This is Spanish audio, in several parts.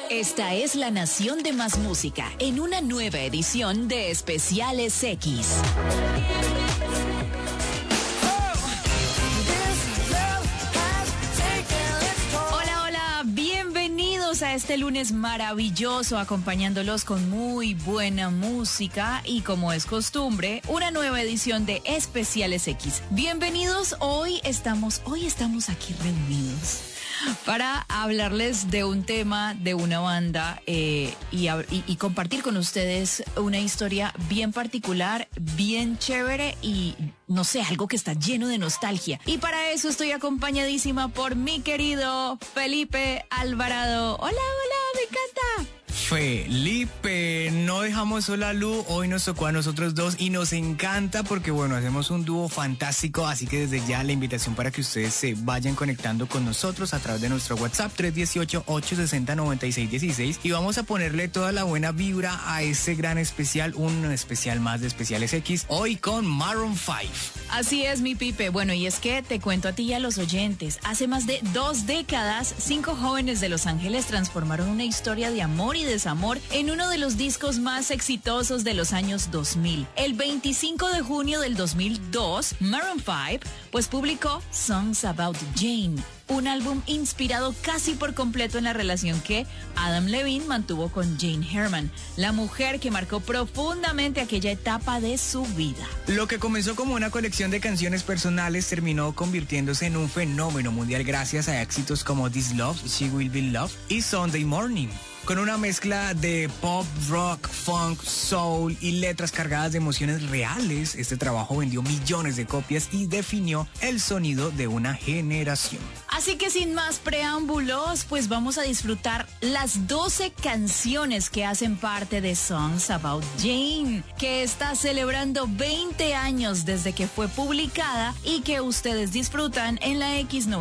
Esta es la nación de más música en una nueva edición de Especiales X. A este lunes maravilloso, acompañándolos con muy buena música y, como es costumbre, una nueva edición de Especiales X. Bienvenidos, hoy estamos aquí reunidos para hablarles de un tema, de una banda y compartir con ustedes una historia bien particular, bien chévere y, no sé, algo que está lleno de nostalgia. Y para eso estoy acompañadísima por mi querido Felipe Alvarado. Hola, me encanta. Felipe, no dejamos sola a Lu, hoy nos tocó a nosotros dos y nos encanta porque, bueno, hacemos un dúo fantástico, así que desde ya la invitación para que ustedes se vayan conectando con nosotros a través de nuestro WhatsApp 318-860-9616 y vamos a ponerle toda la buena vibra a este gran especial, un especial más de Especiales X, hoy con Maroon 5. Así es, mi Pipe. Bueno, y es que te cuento a ti y a los oyentes, hace más de 2 décadas, 5 jóvenes de Los Ángeles transformaron una historia de amor y desamor en uno de los discos más exitosos de los años 2000. El 25 de junio del 2002, Maroon 5 pues publicó Songs About Jane, un álbum inspirado casi por completo en la relación que Adam Levine mantuvo con Jane Herman, la mujer que marcó profundamente aquella etapa de su vida. Lo que comenzó como una colección de canciones personales terminó convirtiéndose en un fenómeno mundial gracias a éxitos como This Love, She Will Be Loved y Sunday Morning. Con una mezcla de pop, rock, funk, soul y letras cargadas de emociones reales, este trabajo vendió millones de copias y definió el sonido de una generación. Así que sin más preámbulos, pues vamos a disfrutar las 12 canciones que hacen parte de Songs About Jane, que está celebrando 20 años desde que fue publicada y que ustedes disfrutan en la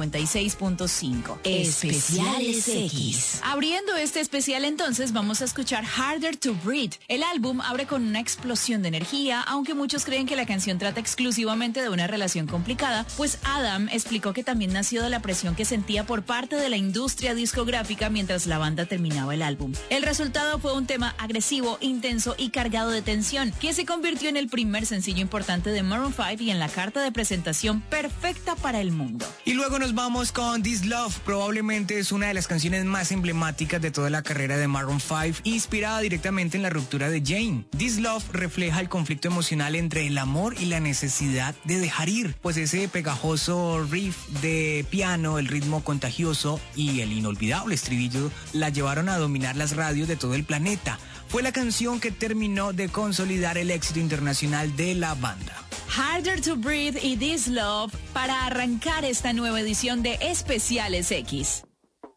X96.5. Especiales X. Abriendo este especial, entonces vamos a escuchar Harder to Breathe. El álbum abre con una explosión de energía, aunque muchos creen que la canción trata exclusivamente de una relación complicada, pues Adam explicó que también nació de la presión que sentía por parte de la industria discográfica mientras la banda terminaba el álbum. El resultado fue un tema agresivo, intenso y cargado de tensión, que se convirtió en el primer sencillo importante de Maroon 5 y en la carta de presentación perfecta para el mundo. Y luego nos vamos con This Love, probablemente es una de las canciones más emblemáticas de toda la carrera de Maroon 5, inspirada directamente en la ruptura de Jane. This Love refleja el conflicto emocional entre el amor y la necesidad de dejar ir, pues ese pegajoso riff de piano, el ritmo contagioso y el inolvidable estribillo la llevaron a dominar las radios de todo el planeta. Fue la canción que terminó de consolidar el éxito internacional de la banda. Harder to Breathe y This Love para arrancar esta nueva edición de Especiales X.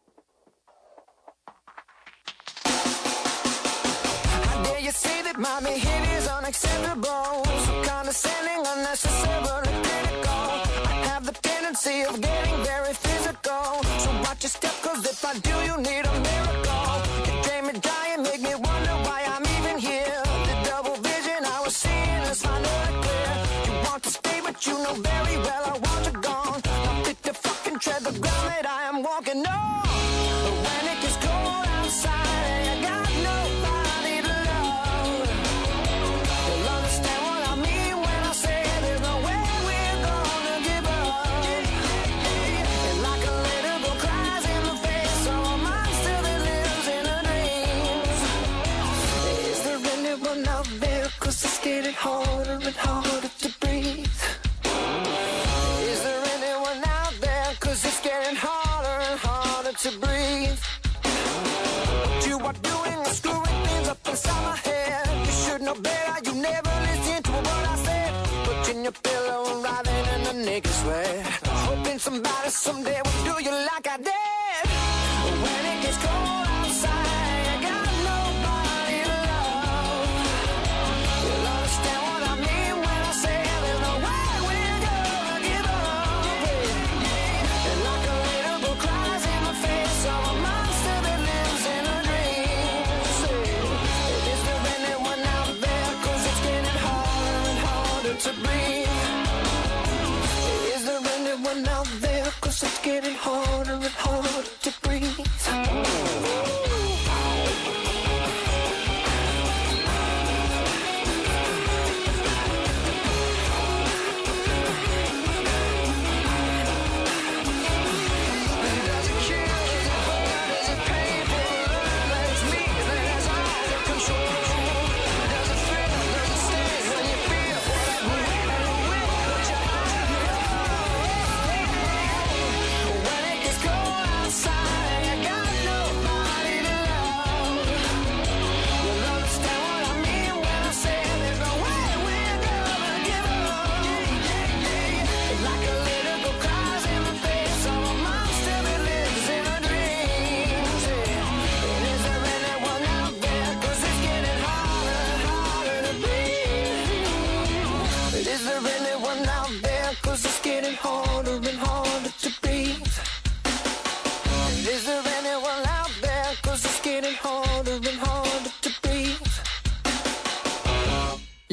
My behavior's unacceptable, so condescending, unnecessarily critical. I have the tendency of getting very physical, so watch your step, cause if I do, you need a miracle. You drain me dry and make me wonder why I'm even here. The double vision I was seeing is finally clear. You want to stay, but you know very well I want you gone. Not fit to fucking tread the ground that I am walking on. But when it gets cold outside and you got nobody to love, you'll understand what I mean when I say there's no way we're gonna give up. And like a little girl cries in the face of a monster that lives in her dreams. Is there anyone out there? 'Cause it's getting harder and harder to breathe. Is there anyone out there? 'Cause it's getting harder and harder to breathe. What you are doing is screwing things up inside my head. You should know better, you never listen to what I said. Putting your pillow and writhing in the naked sweat, hoping somebody someday will do you like I did. When it gets cold outside, you got nobody to love. You'll understand what I mean when I say there's no way we're gonna give up. And like a little girl cries in the face of a monster that lives in her dreams. Is there anyone out there? 'Cause it's getting harder and harder to breathe. Is there anyone out there? 'Cause it's getting harder and harder to breathe.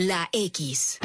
La X.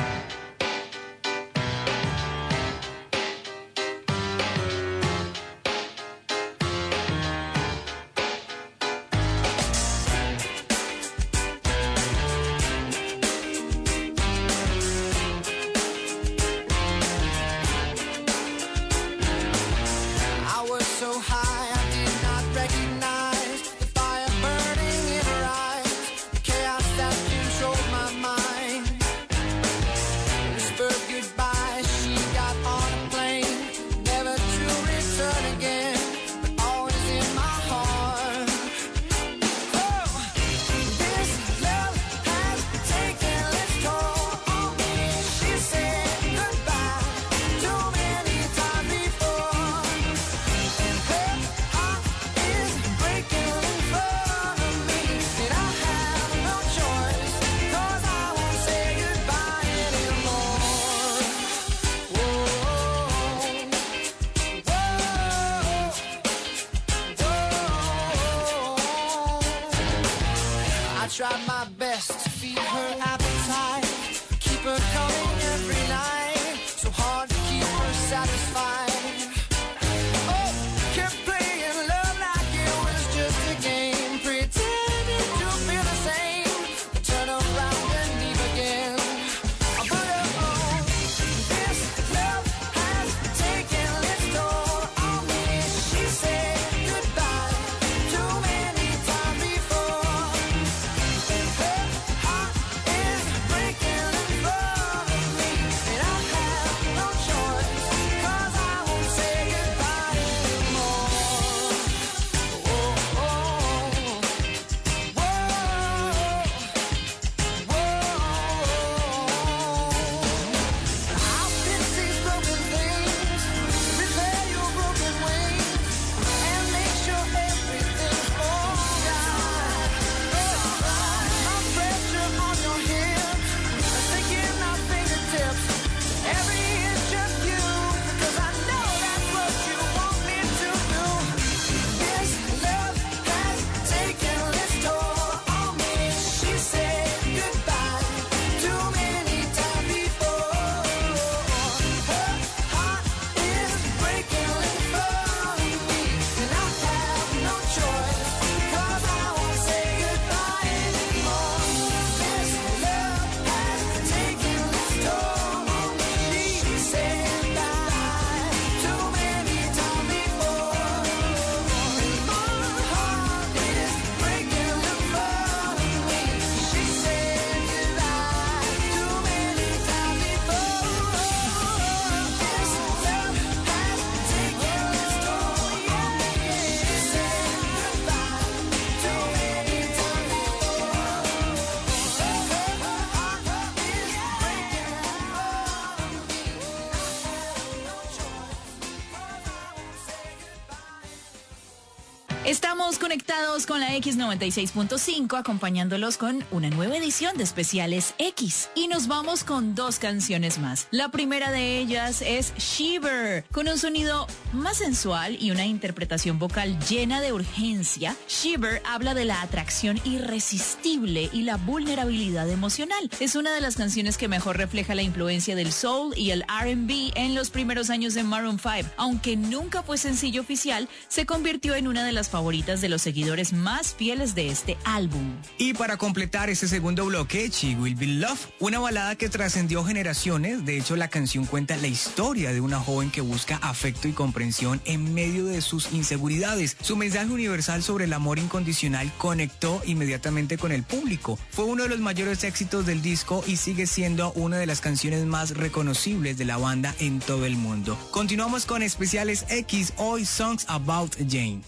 Tried my best to feed her appetite, keep her coming every night, so hard to keep her satisfied. Oh, kept playing love like it was just a game, pretending to feel the same, but turn around and leave again. But oh, this love has taken its toll on me. She said goodbye too many times before. Estamos conectados con la X96.5, acompañándolos con una nueva edición de Especiales X. Y nos vamos con dos canciones más. La primera de ellas es Shiver, con un sonido más sensual y una interpretación vocal llena de urgencia. Shiver habla de la atracción irresistible y la vulnerabilidad emocional. Es una de las canciones que mejor refleja la influencia del soul y el R&B en los primeros años de Maroon 5. Aunque nunca fue sencillo oficial, se convirtió en una de las favoritas de los seguidores más fieles de este álbum. Y para completar este segundo bloque, She Will Be Love, una balada que trascendió generaciones. De hecho, la canción cuenta la historia de una joven que busca afecto y comprensión en medio de sus inseguridades. Su mensaje universal sobre el amor incondicional conectó inmediatamente con el público. Fue uno de los mayores éxitos del disco y sigue siendo una de las canciones más reconocibles de la banda en todo el mundo. Continuamos con Especiales X, hoy Songs About Jane.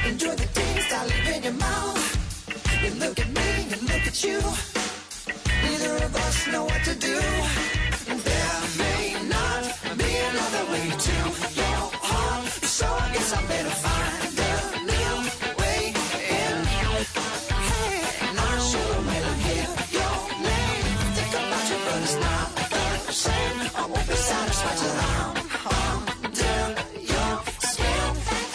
Enjoy the taste I leave in your mouth. You look at me and look at you. neither of us know what to do. There may not be another way to your heart, so I guess I better find a new way in. Hey, not sure when I hear your name, think about you, but it's not the same. I won't be satisfied till I'm under your skin.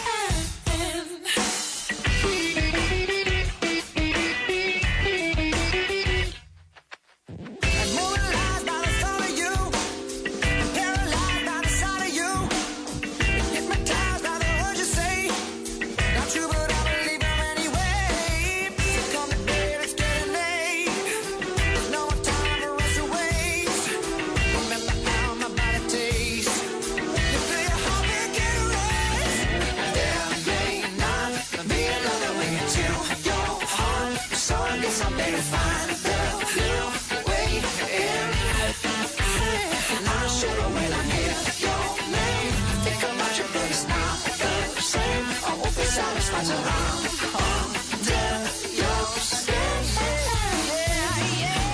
I'm moonlight by the thought of you, paralyzed by the sight of you, hypnotized by the words you say. Not true, but I believe them anyway. So come the day that's getting late. There's no more time for us to waste. Remember how my body tastes. You feel your heart begin to race. There may not be another way to your heart, so I guess I better find the new way in. Not sure when I hear your name, think about you, but it's not the same. I won't be satisfied till I'm under your skin. Yeah, yeah.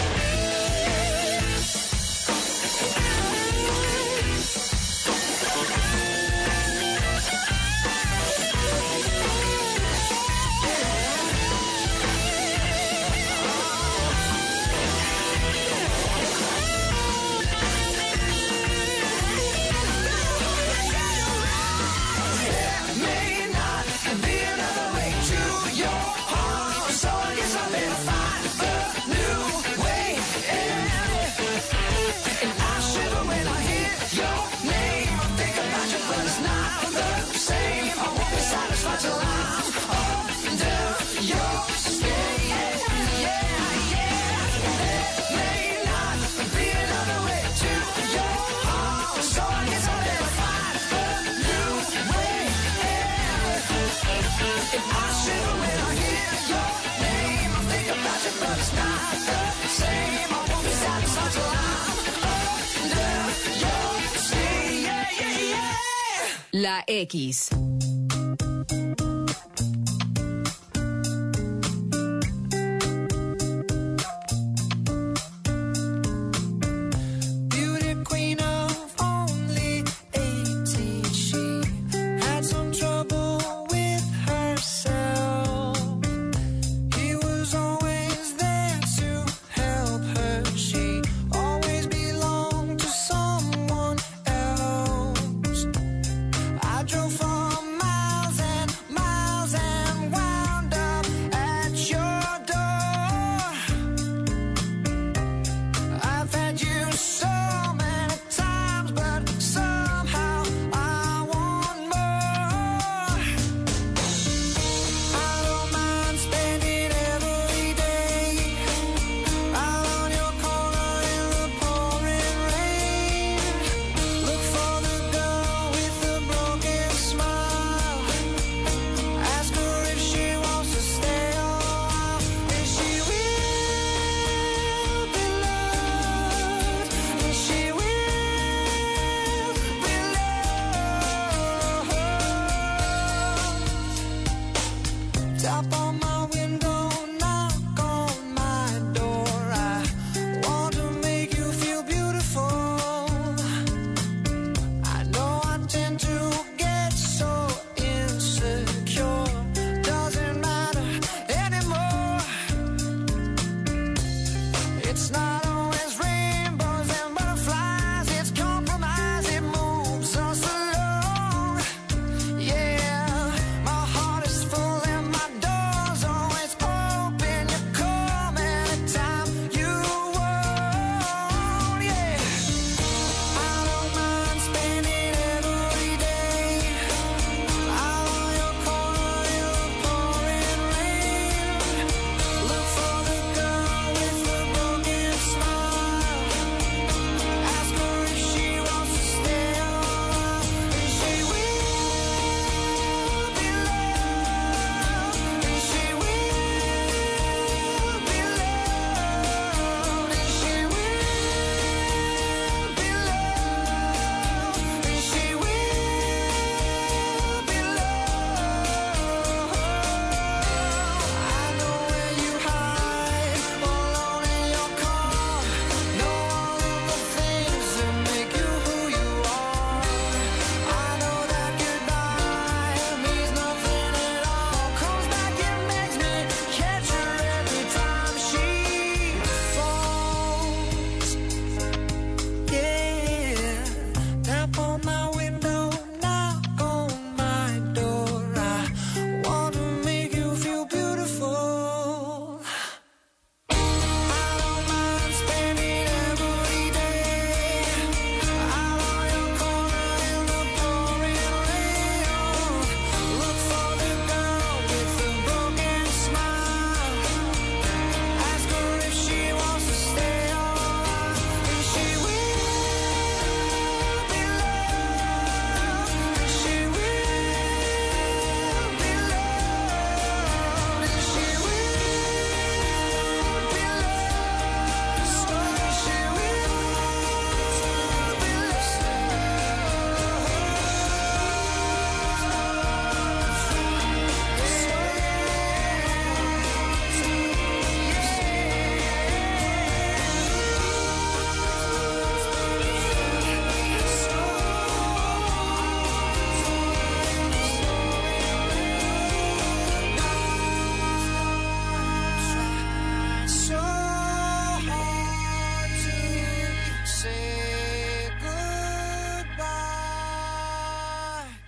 May not be another way to your heart, so I guess I better find the new way in. And I shiver when I hear your name. I think about you, but it's not the same. I won't be satisfied till I'm under your skin. Yeah, yeah. There may not be another way to your heart, so I guess I better find the new way in. And I shiver when I hear your name. I think about you, but it's not the same. I won't be satisfied till I'm under your skin. Yeah, yeah, yeah. La X. Beauty queen of only 18, she had some trouble with herself. He was always there to help her. She always belonged to someone else. I drove for miles and miles and wound up at your door. I've had you so many times, but somehow I want more. I don't mind spending every day out on your corner in the pouring rain. Look for the girl with the broken smile. Ask her if she wants to stay a while. And she will be loved. And she will be loved. Tap on my window, knock on my door. I want to make you feel beautiful. I know I tend to get so insecure. Doesn't matter anymore. It's not always rainbows and butterflies. It's compromise. It moves us along. Yeah, my heart is full and my door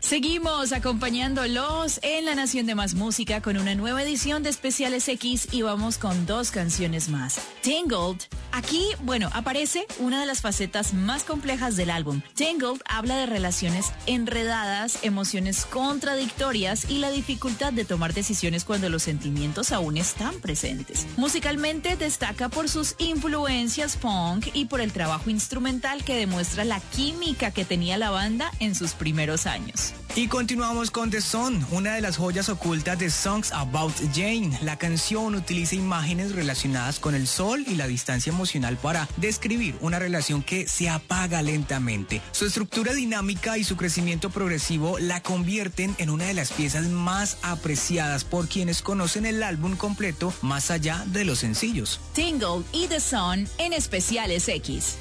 Seguimos acompañándolos en La Nación de Más Música con una nueva edición de Especiales X y vamos con 2 canciones más. Tangled, aquí, aparece una de las facetas más complejas del álbum. Tangled habla de relaciones enredadas, emociones contradictorias y la dificultad de tomar decisiones cuando los sentimientos aún están presentes. Musicalmente destaca por sus influencias punk y por el trabajo instrumental que demuestra la química que tenía la banda en sus primeros años. Y continuamos con The Sun, una de las joyas ocultas de Songs About Jane. La canción utiliza imágenes relacionadas con el sol y la distancia emocional para describir una relación que se apaga lentamente. Su estructura dinámica y su crecimiento progresivo la convierten en una de las piezas más apreciadas por quienes conocen el álbum completo más allá de los sencillos. Tangled y The Sun en Especiales X.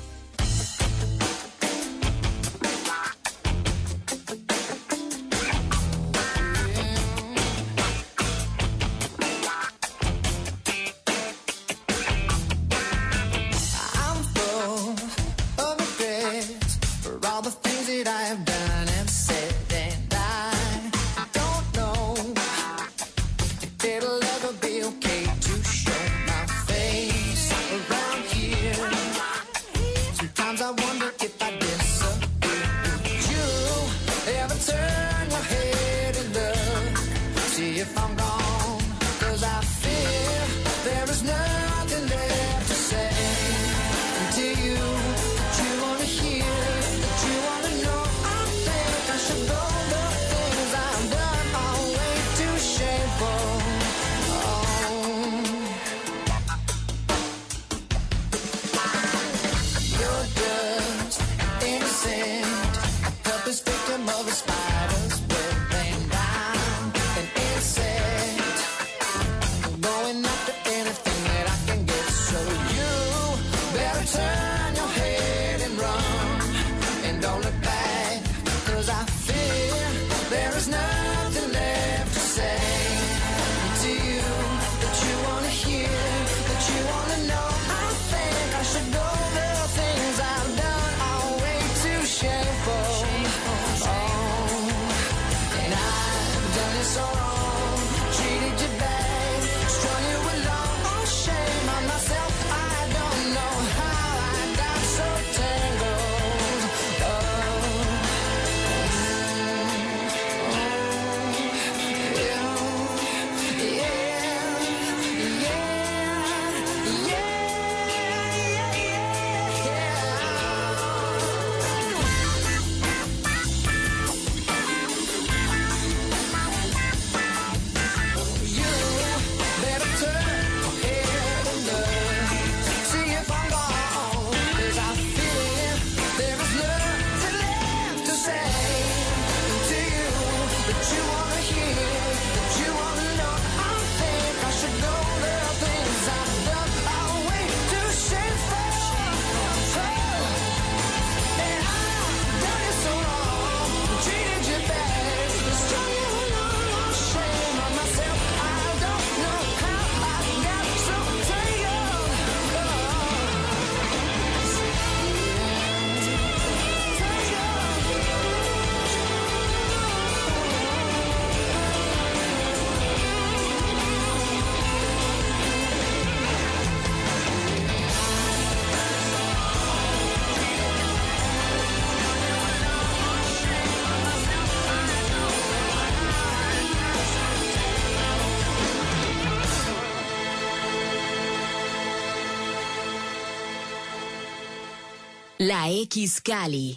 La X Cali.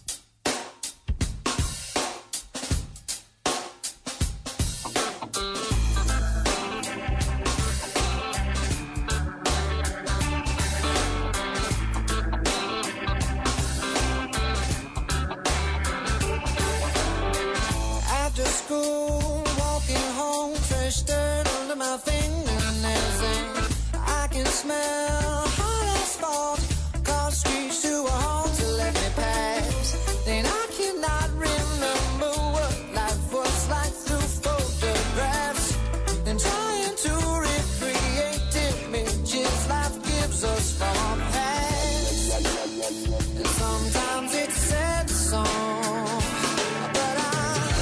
After school, walking home, fresh dirt under my fingernails, and I can smell hot asphalt. Car streets to a halt to let me pass. Then I cannot remember what life was like through photographs. And trying to recreate images life gives us from past. And sometimes it's sad song, but I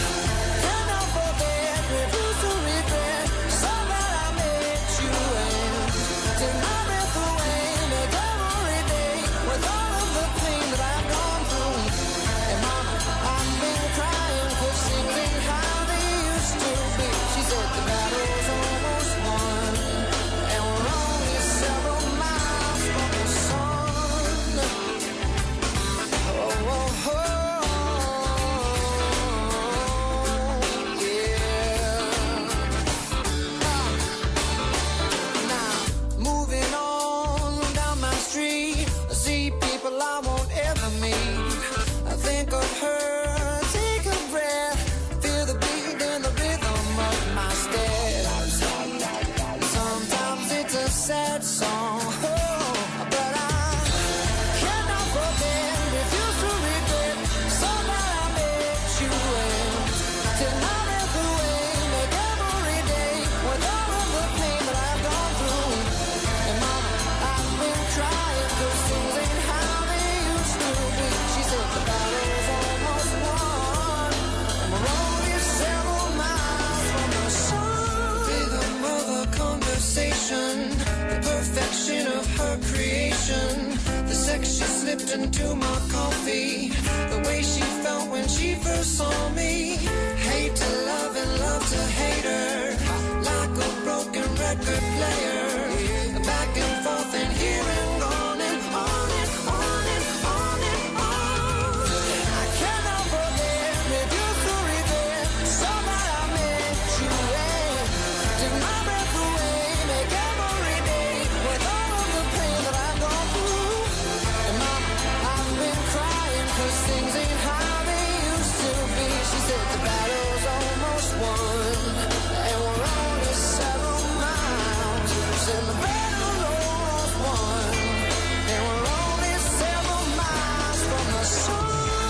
her creation. The sex she slipped into my coffee. The way she felt when she first saw me. Hate to love and love to hate her. Like a broken record player. Back and forth and here and on and on and on and on and on. I cannot forget with your story there. Somehow I met you and took my breath away. Make every day with all of the pain that I've gone through. And Mama, I've been crying 'cause things ain't how they used to be. She said the battle's almost won and we're only several miles. She said the battle's almost won and we're only several miles from the sun.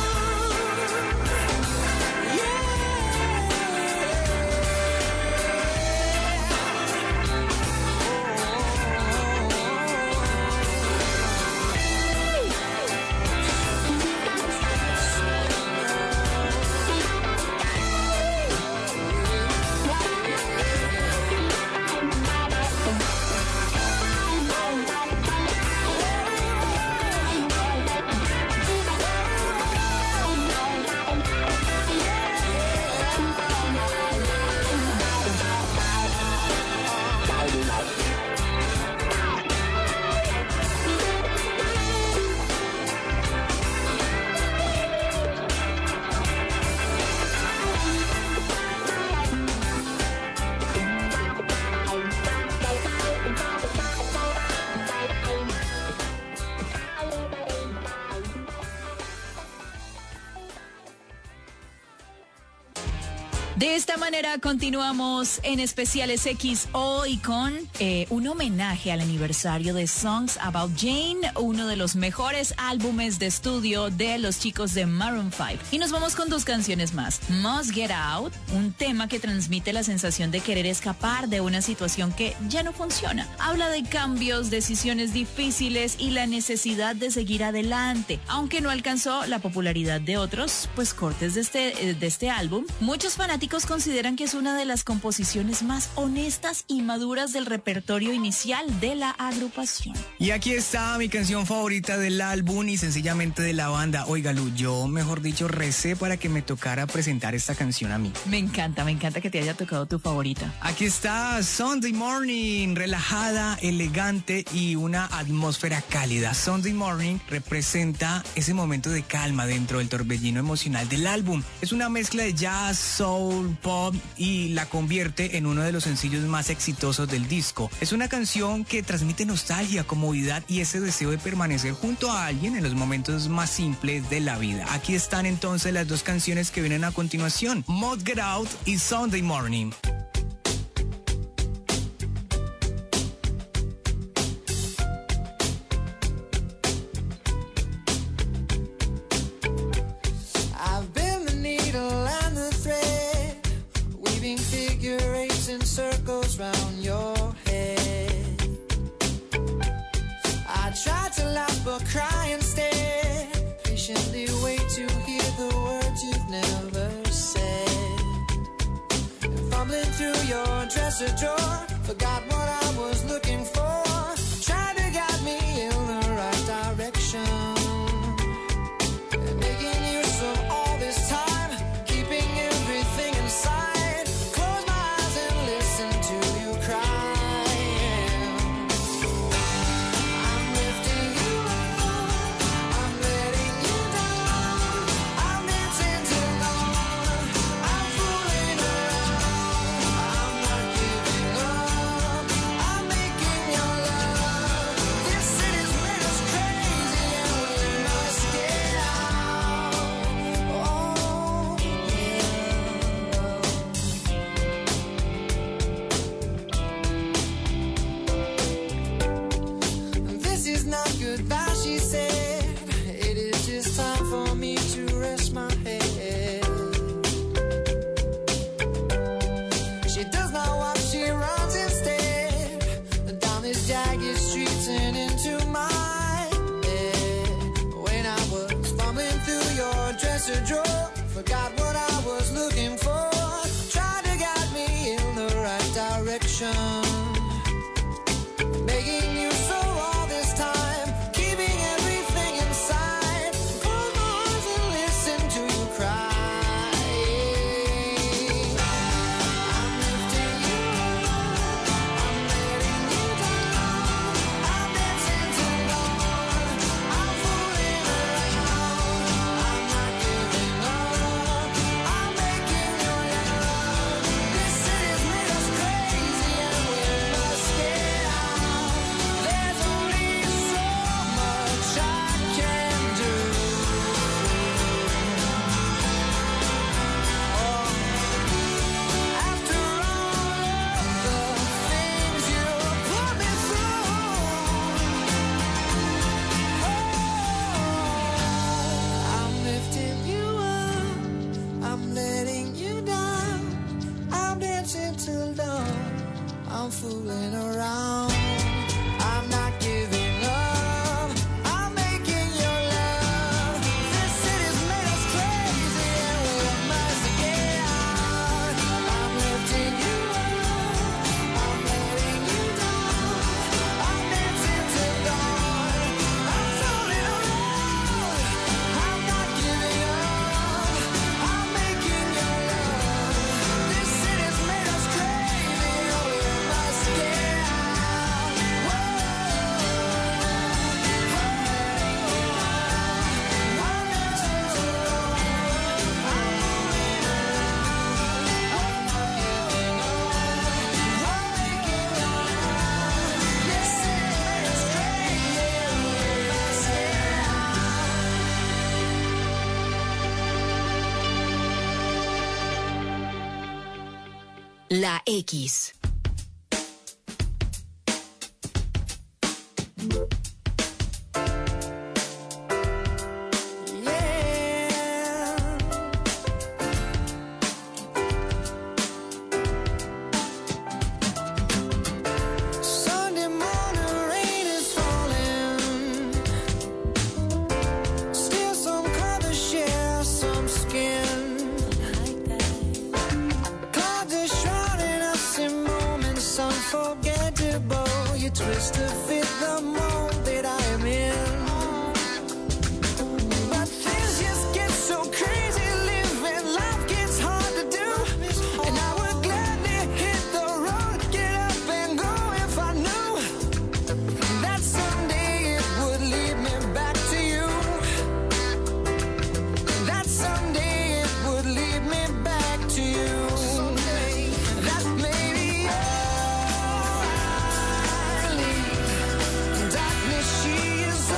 De esta manera continuamos en Especiales X hoy con un homenaje al aniversario de Songs About Jane, uno de los mejores álbumes de estudio de los chicos de Maroon 5. Y nos vamos con dos canciones más. Must Get Out, un tema que transmite la sensación de querer escapar de una situación que ya no funciona. Habla de cambios, decisiones difíciles y la necesidad de seguir adelante. Aunque no alcanzó la popularidad de otros cortes de este álbum, muchos fanáticos consideran que es una de las composiciones más honestas y maduras del repertorio inicial de la agrupación. Y aquí está mi canción favorita del álbum y sencillamente de la banda. Oiga, Lu, yo, mejor dicho, recé para que me tocara presentar esta canción a mí. Me encanta que te haya tocado tu favorita. Aquí está Sunday Morning, relajada, elegante y una atmósfera cálida. Sunday Morning representa ese momento de calma dentro del torbellino emocional del álbum. Es una mezcla de jazz, soul, pop y la convierte en uno de los sencillos más exitosos del disco. Es una canción que transmite nostalgia, comodidad y ese deseo de permanecer junto a alguien en los momentos más simples de la vida. Aquí están entonces las dos canciones que vienen a continuación, Must Get Out y Sunday Morning. Circles round your head. I tried to laugh but cry instead. Patiently wait to hear the words you've never said. And fumbling through your dresser drawer, forgot what I was looking for. Tried to guide me in the right direction. And making use of all this time, keeping everything inside. Forgot what I was looking for. Tried to guide me in the right direction. Making use of all this I'm fooling around. I'm not giving up. I'm making your love. This city's made us crazy and we must get out. I'm lifting you up. I'm letting you down. I'm dancing till dawn. I'm fooling around. I'm not giving up. I'm making your love. This city's made us crazy and we must get out. La X. Sunday morning rain is falling. Still some colors share some skin. Clouds are shrouding us in moments unforgettable. You twist to fit the mold that I am in. But things just get so crazy, living life gets hard to do. And I would gladly hit the road, get up and go if I knew that someday it would lead me back to you. That someday it would lead me back to you. That maybe you're I leave. Darkness, she is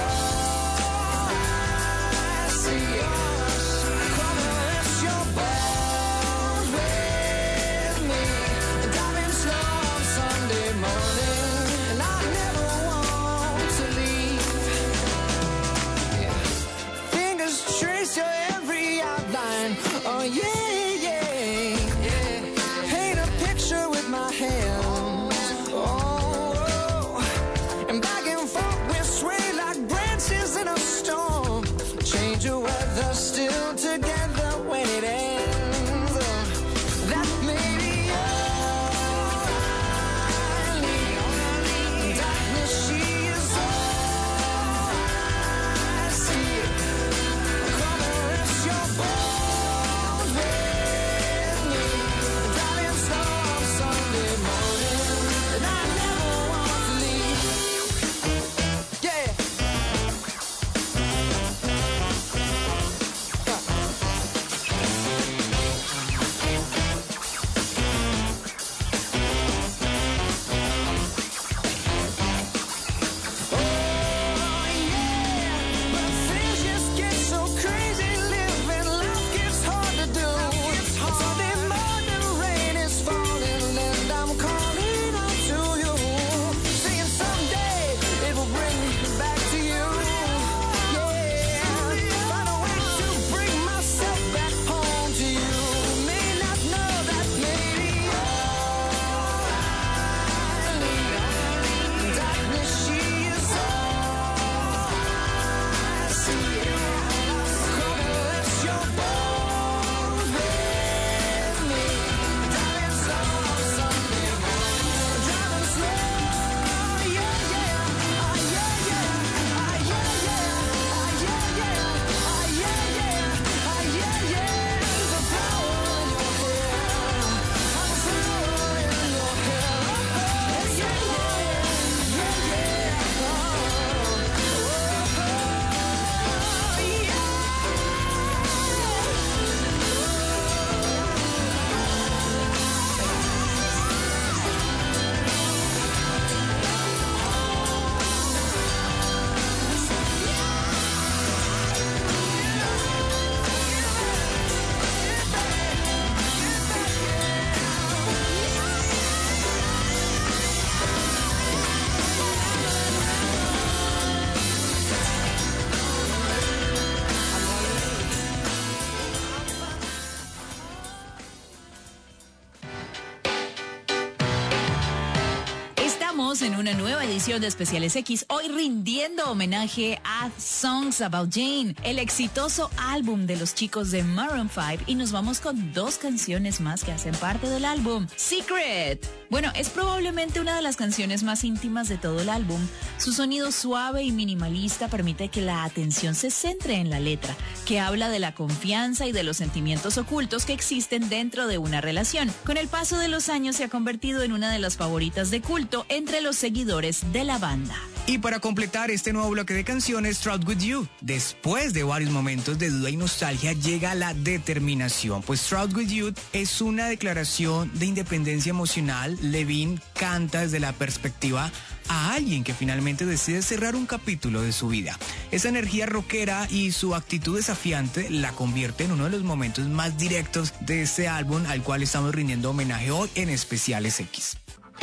Estamos en una nueva edición de Especiales X, hoy rindiendo homenaje a Songs About Jane, el exitoso álbum de los chicos de Maroon 5, y nos vamos con dos canciones más que hacen parte del álbum. Secret. Bueno, es probablemente una de las canciones más íntimas de todo el álbum. Su sonido suave y minimalista permite que la atención se centre en la letra, que habla de la confianza y de los sentimientos ocultos que existen dentro de una relación. Con el paso de los años se ha convertido en una de las favoritas de culto entre los seguidores de la banda. Y para completar este nuevo bloque de canciones, Proud With You. Después de varios momentos de duda y nostalgia, llega la determinación. Pues Proud With You es una declaración de independencia emocional. Levine canta desde la perspectiva a alguien que finalmente decide cerrar un capítulo de su vida. Esa energía rockera y su actitud desafiante la convierte en uno de los momentos más directos de este álbum, al cual estamos rindiendo homenaje hoy en Especiales X.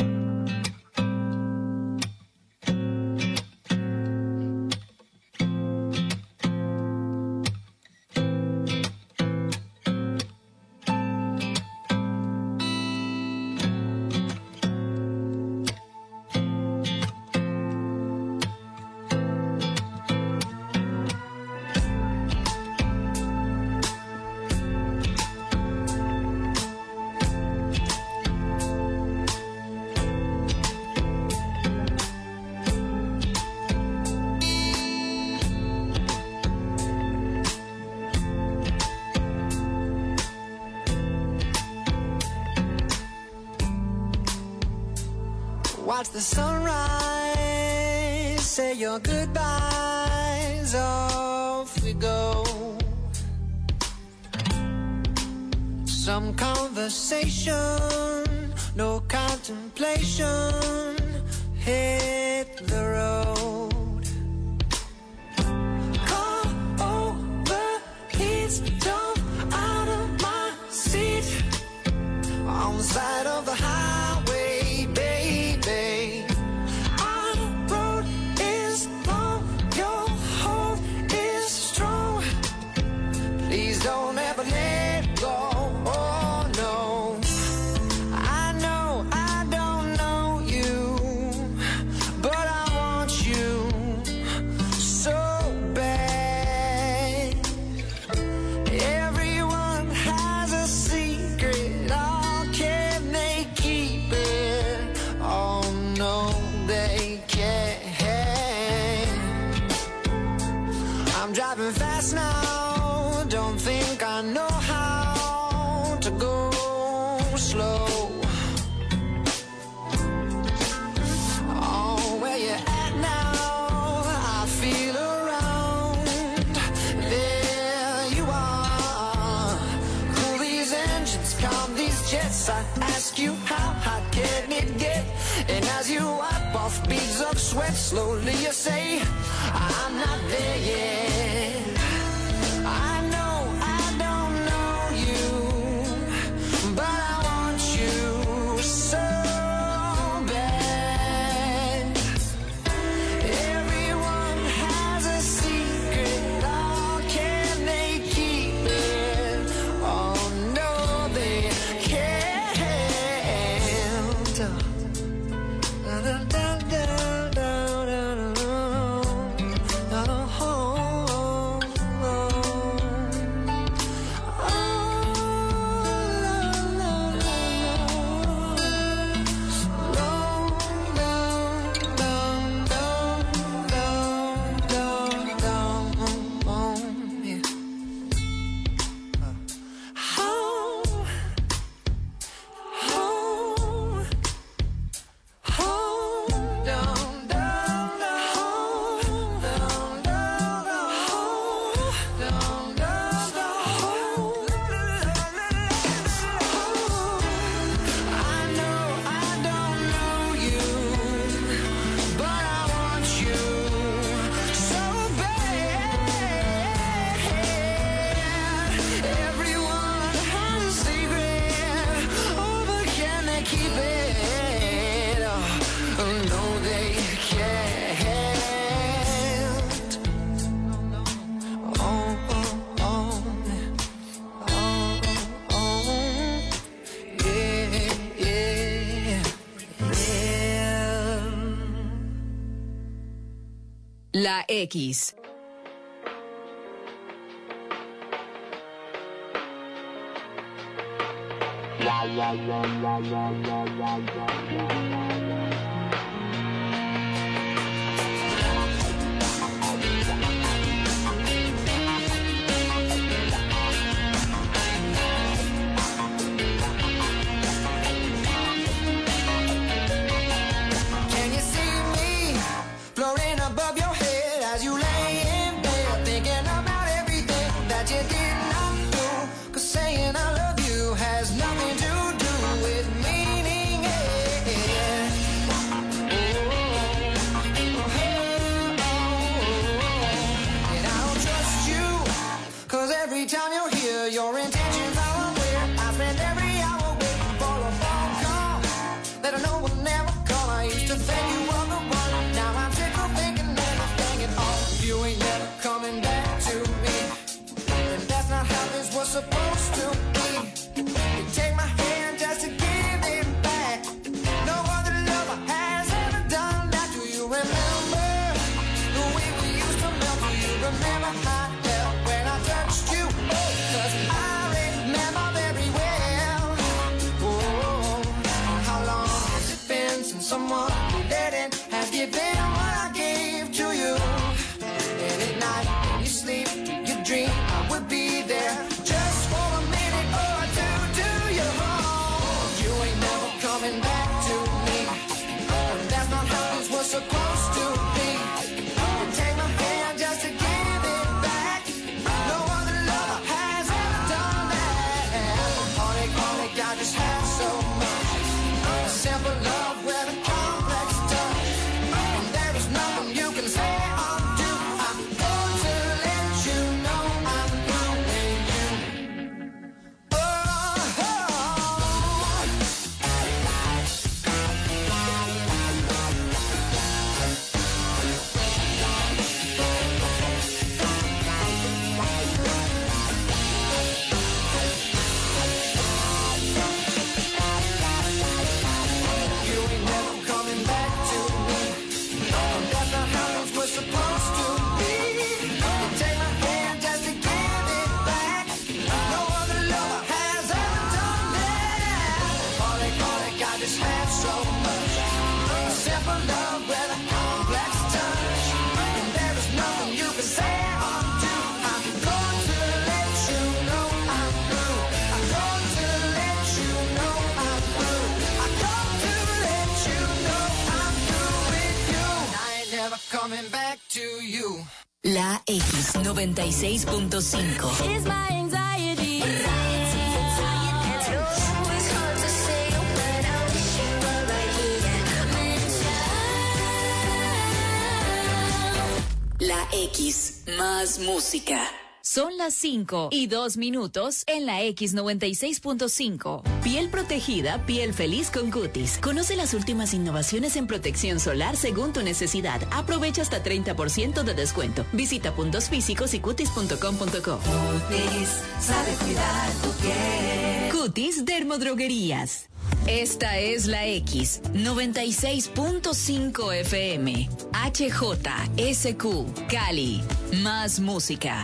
Watch the sunrise, say your goodbyes, off we go. Some conversation, no contemplation, hit the road. Come over, please jump out of my seat, on the side of the highway, baby. Our road is long, your hold is strong. Please don't ever let go. Oh no, I know I don't know you, but I want you so bad. Everyone has a secret, oh, can they keep it? Oh no, they can't. I'm driving fast now, don't think I know how to go slow. Oh, where you at now? I feel around. There you are. Cool these engines, calm these jets. I ask you how hot can it get? And as you wipe off beads of sweat, slowly you say, I'm not there yet. I know I don't know you, but I want you so bad. Everyone has a secret, oh, can they keep it? Oh no, they can't. Da, da, da, da, da, da, da. La X. Every time you're here, your intentions are unclear. I spend every hour waiting for a phone call that I know will never come. I used to think you were the one. Now I'm sick of thinking everything at all. You ain't never coming back to me, and that's not how this was supposed to be. You take my hand just to give it back. No other lover has ever done that. Do you remember the way we used to melt? Do you remember how I felt when I touched you? Cause I remember very well. Oh, how long has it been since someone who didn't have given what I gave to you? And at night when you sleep, you dream I would be there just for a minute or two. Do you wrong? You ain't never coming back to me, and that's not how this was supposed to be. You take my hand just to give it back. No other lover has ever done that. Heartache, I just have so much. A simple love with a complex touch, and there is nothing you can say or do. I'm going to let you know I'm through with you. You ain't never coming back to me, and that's not how things were supposed to be. You take my hand just to give it back. No other lover has ever done that. Heartache, I just have so much. A simple love with a complex touch, and there is nothing you can say or do. I'm going to let you know I'm through. I'm going to let you know I'm through. I'm going to let you know I'm through with you. I ain't never coming back to you. La X 96.5. It's my anxiety. La X, más música. Son las 5:02 en la X 96.5. Piel protegida, piel feliz con Cutis. Conoce las últimas innovaciones en protección solar según tu necesidad. Aprovecha hasta 30% de descuento. Visita puntos físicos y cutis.com.co. Cutis, sabe cuidar tu piel. Cutis Dermodroguerías. Esta es la X 96.5 FM. HJSQ Cali. Más música.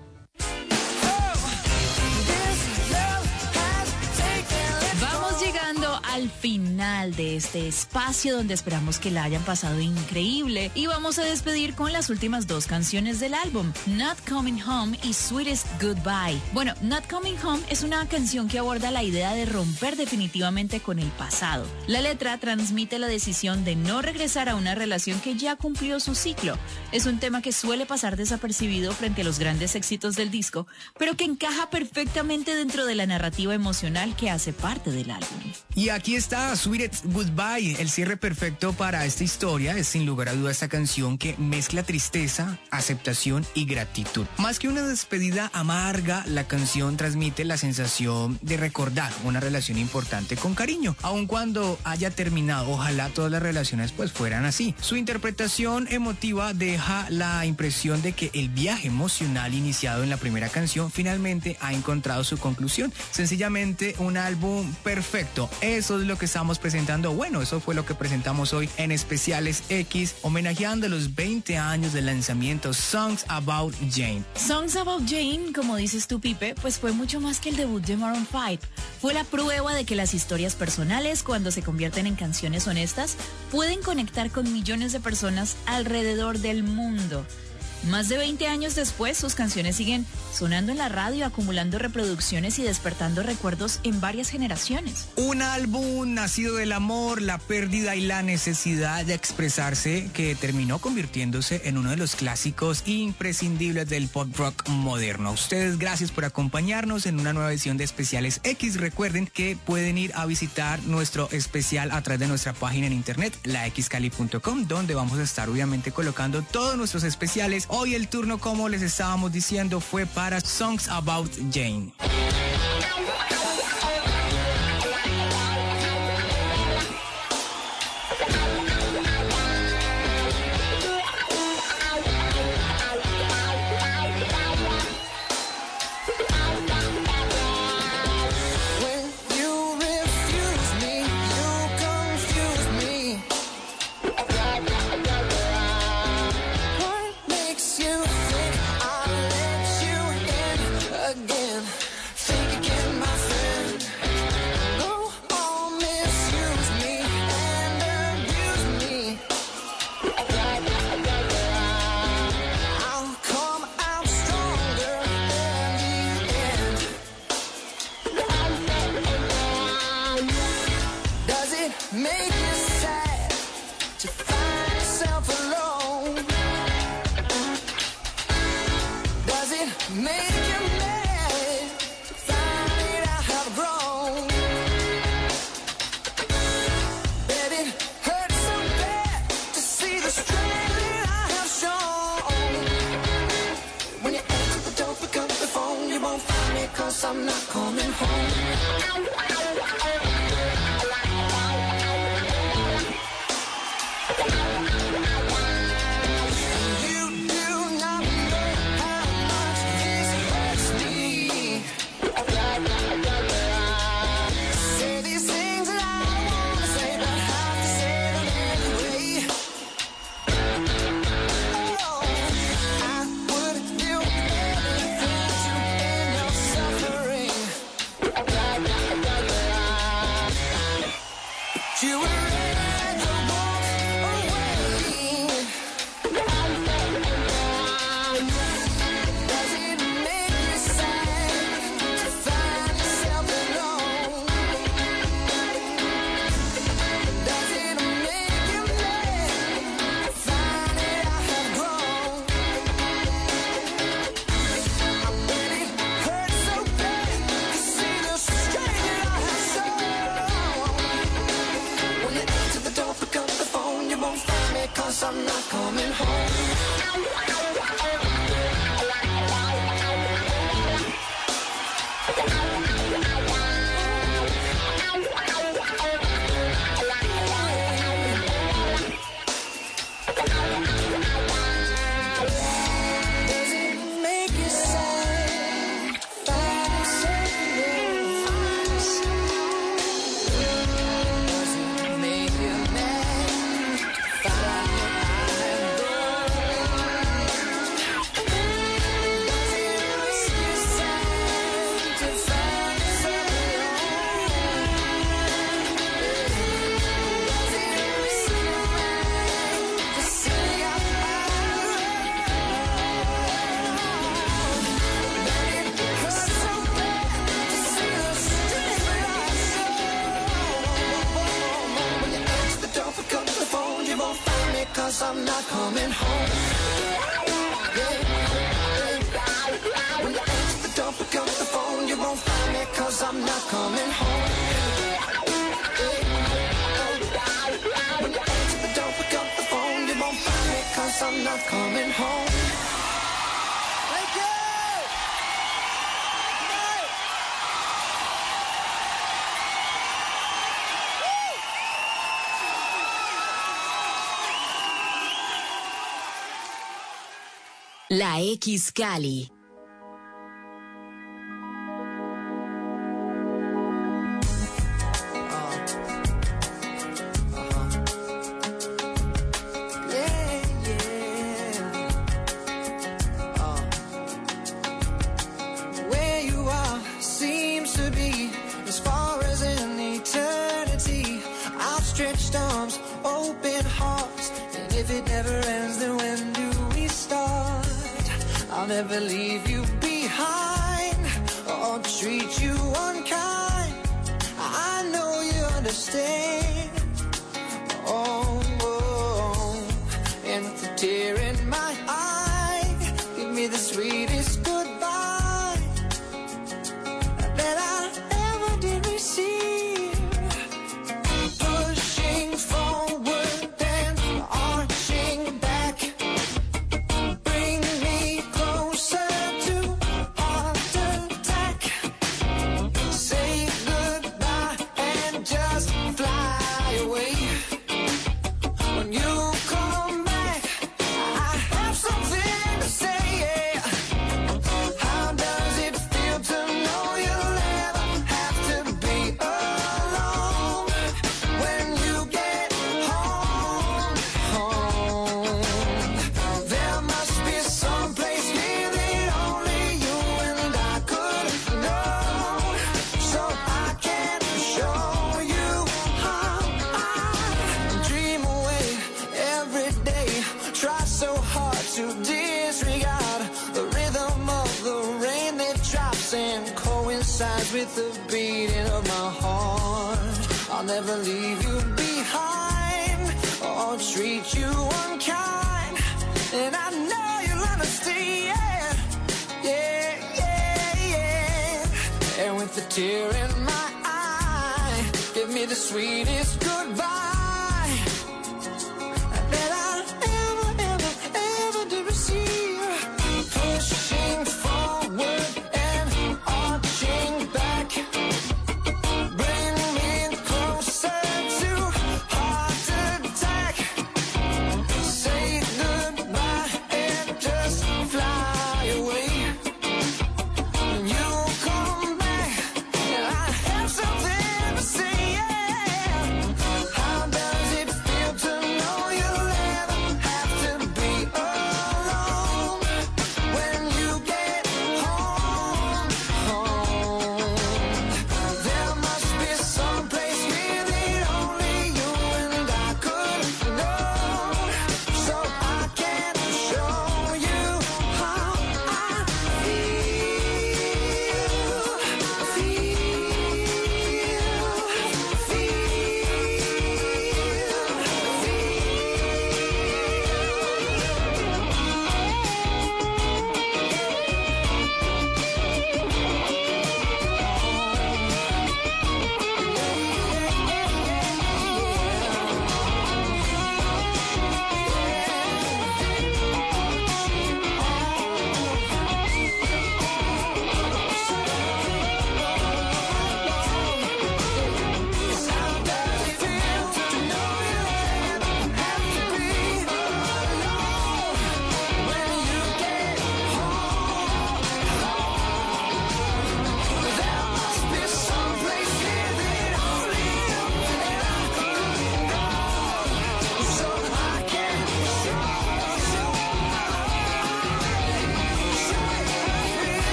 Vamos llegando al final de este espacio donde esperamos que la hayan pasado increíble y vamos a despedir con las últimas dos canciones del álbum, Not Coming Home y Sweetest Goodbye. Bueno, Not Coming Home es una canción que aborda la idea de romper definitivamente con el pasado. La letra transmite la decisión de no regresar a una relación que ya cumplió su ciclo. Es un tema que suele pasar desapercibido frente a los grandes éxitos del disco, pero que encaja perfectamente dentro de la narrativa emocional que hace parte del álbum. Y aquí está Sweetest Goodbye, el cierre perfecto para esta historia. Es sin lugar a duda esta canción que mezcla tristeza, aceptación y gratitud. Más que una despedida amarga, la canción transmite la sensación de recordar una relación importante con cariño, aun cuando haya terminado. Ojalá todas las relaciones pues fueran así. Su interpretación emotiva deja la impresión de que el viaje emocional iniciado en la primera canción finalmente ha encontrado su conclusión. Sencillamente un álbum perfecto. Eso Eso es lo que estamos presentando. Bueno, eso fue lo que presentamos hoy en Especiales X, homenajeando los 20 años del lanzamiento Songs About Jane. Songs About Jane, como dices tú, Pipe, pues fue mucho más que el debut de Maroon 5. Fue la prueba de que las historias personales, cuando se convierten en canciones honestas, pueden conectar con millones de personas alrededor del mundo. Más de 20 años después, sus canciones siguen sonando en la radio, acumulando reproducciones y despertando recuerdos en varias generaciones. Un álbum nacido del amor, la pérdida y la necesidad de expresarse, que terminó convirtiéndose en uno de los clásicos imprescindibles del pop rock moderno. A ustedes, gracias por acompañarnos en una nueva edición de Especiales X. Recuerden que pueden ir a visitar nuestro especial a través de nuestra página en internet, laxcali.com, donde vamos a estar obviamente colocando todos nuestros especiales. Hoy el turno, como les estábamos diciendo, fue para Songs About Jane. I'm not coming home. You do not know how much this hurts me. Say these things that I want to say, but have to say them anyway. Oh, I would do anything to end your suffering. You were ready to walk away. Does it make you sad to find yourself alone? Does it make you mad to find that I have grown? I bet it hurts so bad to see the strength that I have shown. When you answer the door, pick up the phone, you won't find me 'cause I'm not coming home. Does it make you sad to find yourself alone? Does it make you mad to find that I have grown? Does it make you sad to find yourself alone? Does it make you mad to see I'm Cause I'm not coming home. When you answer the door, pick up the phone, you won't find me 'cause I'm not coming home. When you answer the door, pick up the phone, you won't find me 'cause I'm not coming home. Thank you! La X Cali. arms, open hearts. And if it never ends, then when do we start? I'll never leave you behind or treat you unkind. I know you understand. Oh, oh. And with a tear in my eye, give me the sweetest goodbye that I ever did receive. Pushing forward and arching back, bring me closer to heart attack. Say goodbye and just fly away. When you come back, I have something to say. How does it feel to know you'll never have to be alone when you get home? There must be some place here that only you and I could know, so I can show you how I dream away every day. Try so hard to disregard the rhythm of the rain that drops and coincides with the beating of my heart. I'll never leave you behind or treat you unkind, and I know you'll understand. Yeah, yeah, yeah. And with a tear in my eye, give me the sweetest goodbye that I ever did receive. Pushing forward and arching back, bring me closer to heart attack. Say goodbye and just fly away. When you come back, and I have something to say. How does it feel to know you'll never have to be alone when you get home? There must be some place here that only you and I could know, so I can show you how I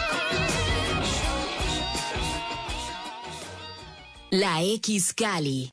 La X Cali.